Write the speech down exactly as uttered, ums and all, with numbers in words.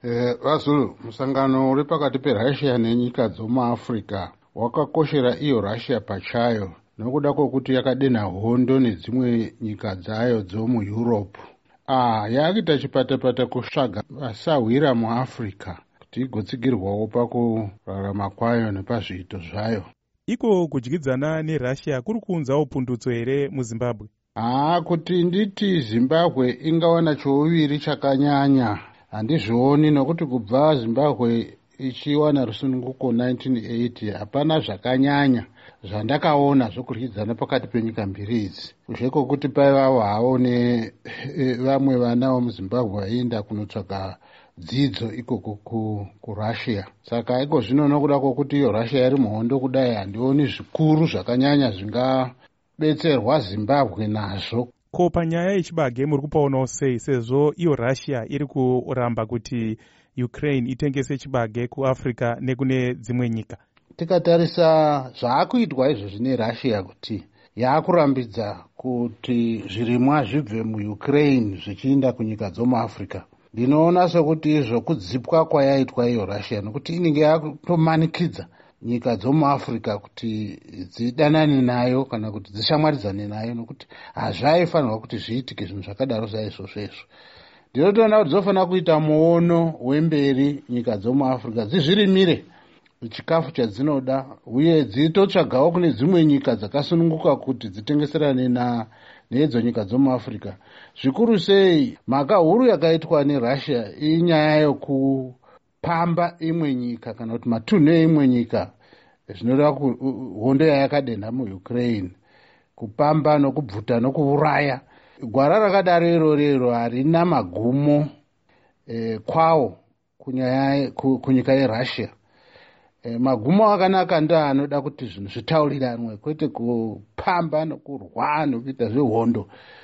Vazulu, eh, musangano uri pakati peRussia nenyika dzomuAfrica wakakoshera iyo Russia pachayo nokuda kwokuti yakadenha hondo nedzimwe nyika dzayo dzomuEurope. Ah, yakuita chipatapata kutsvaga vasawira muAfrica kuti igotsigirwawo pakurarama kwayo nepazviito zvayo. Iko kudyidzana neRussia kuri kuunzawo pundutso here muZimbabwe? Ah, kuti nditi Zimbabwe ingawana chouviri chakanyanya handizvioni, nokuti kubva Zimbabwe ichiwana rusununguko nineteen eighty hapana zvakanyanya zvandakaona zvokudyidzana pakati penyika mbiri idzi, kunze kwokuti paivawo hawo nevamwe vana vemuZimbabwe vaienda kunotsvaga dzidzo ikoko kuRussia. Saka iko zvino nokuda kwokuti iyo Russia iri muhondo kudai, handioni zvikuru zvakanyanya zvingabetserwa Zimbabwe nazvo. Ko panyaya yechibage muri kupaonawo sei, sezvo iyo Russia iri kuramba kuti Ukraine itengese chibage kuAfrica nekune dzimwe nyika? Tikatarisa zvaakuitwa izvo zvine Russia kuti yaakurambidza kuti zvirimwa zvibve muUkraine zvichienda kunyika dzomuAfrica, ndinoona sokuti izvo kudzipwa kwayaitwa iyo Russia, nokuti inenge yakutomanikidza nyika dzomuAfrica kuti dzidanane nayo kana kuti dzishamwaridzane nayo, nokuti hazvaifanirwa kuti zviitike zvinhu zvakadaro saizvozvo izvo. Ndinotoona kuti dzofanira kuita muono wemberi nyika dzomuAfrica dzizvirimire chikafu chadzinoda uye dzitotsvagawo kune dzimwe nyika dzakasununguka kuti dzitengeserane na nedzo nyika dzomuAfrica. Zvikuru sei mhaka huru yakaitwa neRussia inyaya yokupamba imwe nyika kana kuti matunhu eimwe nyika, zvinoreva hondo yayakadenha muUkraine, kupamba nokubvuta nokuuraya. Gwara rakadaro irorero harina magumo eh, kwawo kunyaya kunyika yeRussia. Eh, magumo akanaka ndo anoda kuti zvinhu zvitauriranwe, kwete kupamba nokurwa nokuita zvehondo.